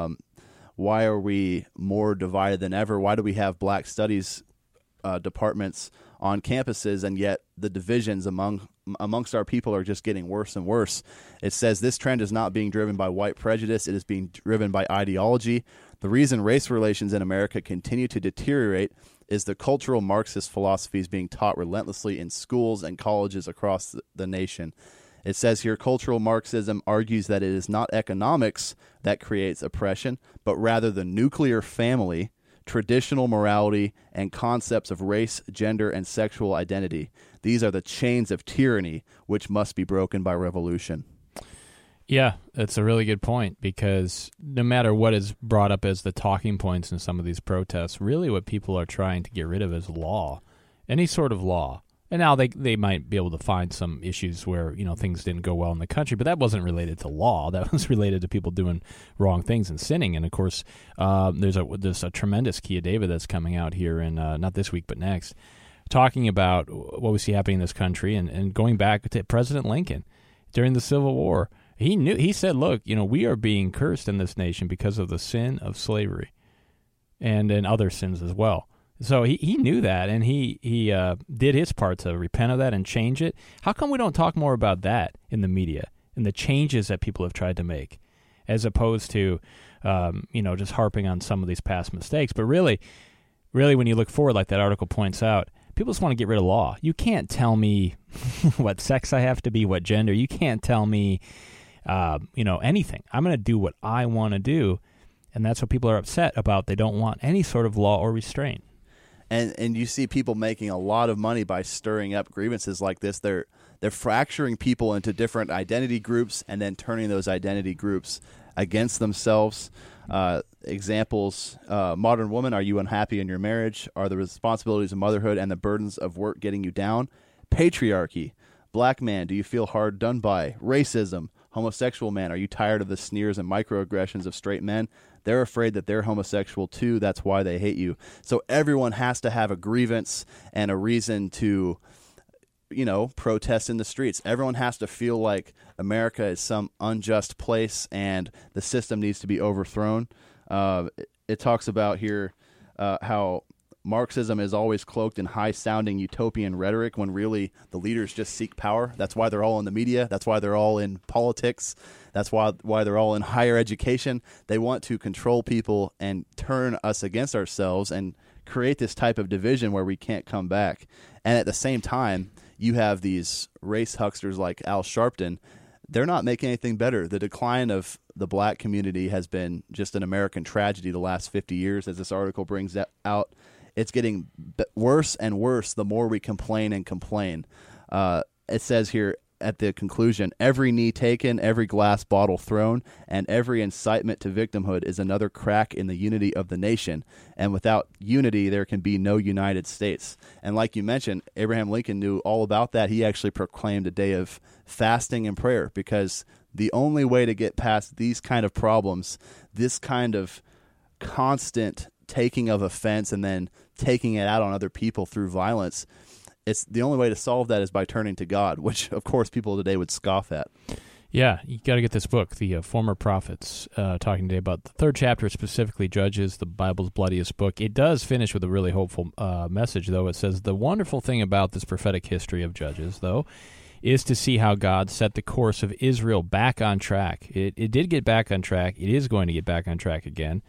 why are we more divided than ever? Why do we have black studies departments on campuses, and yet the divisions amongst our people are just getting worse and worse? It says this trend is not being driven by white prejudice. It is being driven by ideology. The reason race relations in America continue to deteriorate is the cultural Marxist philosophies being taught relentlessly in schools and colleges across the nation. It says here, cultural Marxism argues that it is not economics that creates oppression, but rather the nuclear family, traditional morality, and concepts of race, gender, and sexual identity. These are the chains of tyranny which must be broken by revolution. Yeah, that's a really good point, because no matter what is brought up as the talking points in some of these protests, really what people are trying to get rid of is law, any sort of law. And now they might be able to find some issues where, things didn't go well in the country, but that wasn't related to law. That was related to people doing wrong things and sinning. And, of course, there's a tremendous Key of David that's coming out here in not this week but next, talking about what we see happening in this country and going back to President Lincoln during the Civil War. He said, look, we are being cursed in this nation because of the sin of slavery and other sins as well. So he knew that, and he did his part to repent of that and change it. How come we don't talk more about that in the media and the changes that people have tried to make, as opposed to, just harping on some of these past mistakes? But really, when you look forward, like that article points out, people just want to get rid of law. You can't tell me what sex I have to be, what gender. You can't tell me, anything. I'm going to do what I want to do, and that's what people are upset about. They don't want any sort of law or restraint. And you see people making a lot of money by stirring up grievances like this. They're fracturing people into different identity groups and then turning those identity groups against themselves. Examples, modern woman, are you unhappy in your marriage? Are the responsibilities of motherhood and the burdens of work getting you down? Patriarchy. Black man, do you feel hard done by? Racism. Homosexual man, are you tired of the sneers and microaggressions of straight men? They're afraid that they're homosexual too. That's why they hate you. So everyone has to have a grievance and a reason to, protest in the streets. Everyone has to feel like America is some unjust place and the system needs to be overthrown. It talks about here how Marxism is always cloaked in high-sounding utopian rhetoric when really the leaders just seek power. That's why they're all in the media. That's why they're all in politics. That's why they're all in higher education. They want to control people and turn us against ourselves and create this type of division where we can't come back. And at the same time, you have these race hucksters like Al Sharpton. They're not making anything better. The decline of the black community has been just an American tragedy the last 50 years, as this article brings out. It's getting worse and worse the more we complain and complain. It says here at the conclusion, every knee taken, every glass bottle thrown, and every incitement to victimhood is another crack in the unity of the nation. And without unity, there can be no United States. And like you mentioned, Abraham Lincoln knew all about that. He actually proclaimed a day of fasting and prayer, because the only way to get past these kind of problems, this kind of constant taking of offense and then taking it out on other people through violence, it's the only way to solve that is by turning to God, which of course people today would scoff at. Yeah, you got to get this book, The Former Prophets, talking today about the third chapter, specifically Judges, the Bible's bloodiest book. It does finish with a really hopeful message, though. It says, the wonderful thing about this prophetic history of Judges, though, is to see how God set the course of Israel back on track. It did get back on track. It is going to get back on track again.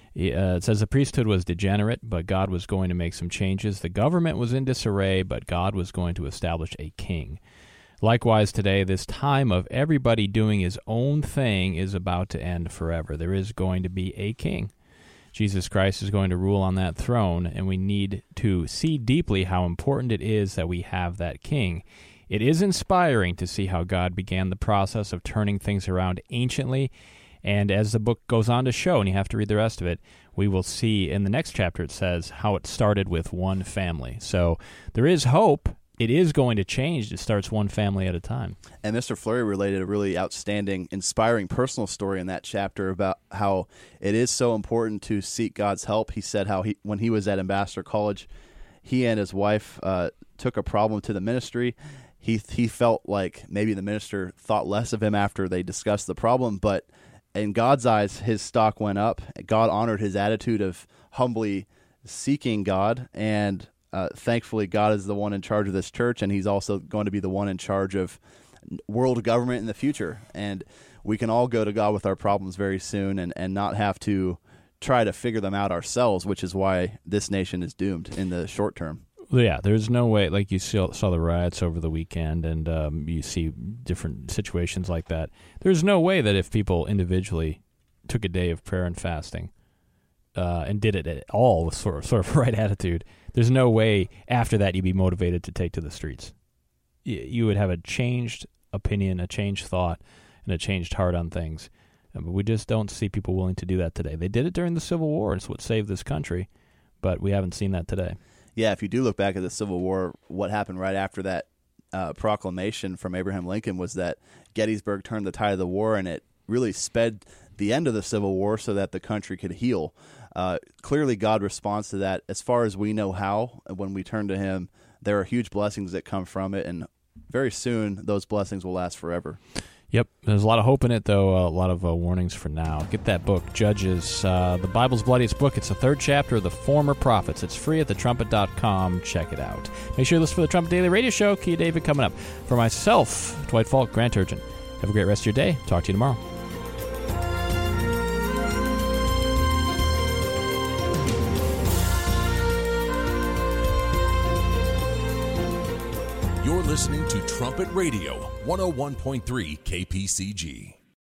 It says the priesthood was degenerate, but God was going to make some changes. The government was in disarray, but God was going to establish a king. Likewise, today, this time of everybody doing his own thing is about to end forever. There is going to be a king. Jesus Christ is going to rule on that throne, and we need to see deeply how important it is that we have that king. It is inspiring to see how God began the process of turning things around anciently. And as the book goes on to show, and you have to read the rest of it, we will see in the next chapter, it says how it started with one family. So there is hope it is going to change. It starts one family at a time. And Mr. Fleury related a really outstanding, inspiring personal story in that chapter about how it is so important to seek God's help. He said how when he was at Ambassador College, he and his wife took a problem to the ministry. He felt like maybe the minister thought less of him after they discussed the problem, but in God's eyes, his stock went up. God honored his attitude of humbly seeking God, and thankfully God is the one in charge of this church, and he's also going to be the one in charge of world government in the future. And we can all go to God with our problems very soon and not have to try to figure them out ourselves, which is why this nation is doomed in the short term. Yeah, there's no way, like you saw the riots over the weekend, and you see different situations like that. There's no way that if people individually took a day of prayer and fasting and did it at all with sort of right attitude, there's no way after that you'd be motivated to take to the streets. You would have a changed opinion, a changed thought, and a changed heart on things. But we just don't see people willing to do that today. They did it during the Civil War. It's what saved this country, but we haven't seen that today. Yeah, if you do look back at the Civil War, what happened right after that proclamation from Abraham Lincoln was that Gettysburg turned the tide of the war, and it really sped the end of the Civil War so that the country could heal. Clearly, God responds to that. As far as we know how, when we turn to him, there are huge blessings that come from it, and very soon those blessings will last forever. Yep. There's a lot of hope in it, though. A lot of warnings for now. Get that book, Judges, the Bible's bloodiest book. It's the third chapter of the Former Prophets. It's free at thetrumpet.com. Check it out. Make sure you listen for the Trumpet Daily Radio Show. Kia David coming up. For myself, Dwight Falk, Grant Urgent. Have a great rest of your day. Talk to you tomorrow. You're listening to Trumpet Radio, 101.3 KPCG.